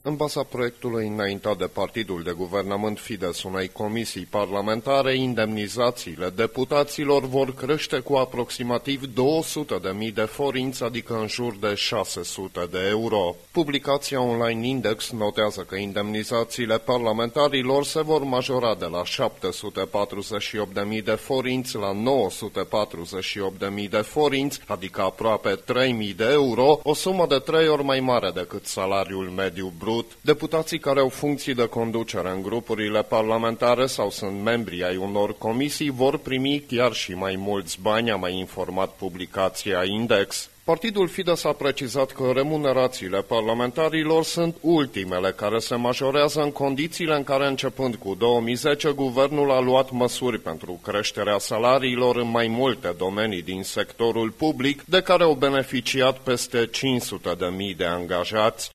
În baza proiectului înaintat de partidul de guvernământ Fidesz unei comisii parlamentare, indemnizațiile deputaților vor crește cu aproximativ 200.000 de forinți, adică în jur de 600 de euro. Publicația online Index notează că indemnizațiile parlamentarilor se vor majora de la 748.000 de forinți la 948.000 de forinți, adică aproape 3.000 de euro, o sumă de 3 ori mai mare decât salariul mediu brut. Deputații care au funcții de conducere în grupurile parlamentare sau sunt membri ai unor comisii vor primi chiar și mai mulți bani, a mai informat publicația Index. Partidul Fidesz a precizat că remunerațiile parlamentarilor sunt ultimele care se majorează în condițiile în care, începând cu 2010, guvernul a luat măsuri pentru creșterea salariilor în mai multe domenii din sectorul public, de care au beneficiat peste 500.000 de angajați.